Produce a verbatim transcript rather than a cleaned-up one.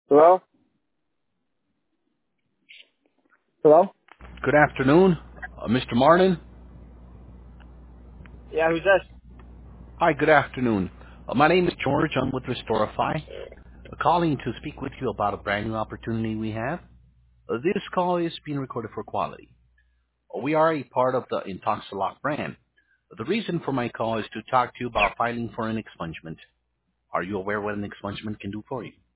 Hello? Hello? Good afternoon, uh, Mister Martin. Yeah, who's this? Hi, good afternoon. Uh, my name is George. I'm with Restorify. Uh, calling to speak with you about a brand new opportunity we have. Uh, this call is being recorded for quality. Uh, we are a part of the Intoxilock brand. Uh, the reason for my call is to talk to you about filing for an expungement. Are you aware what an expungement can do for you?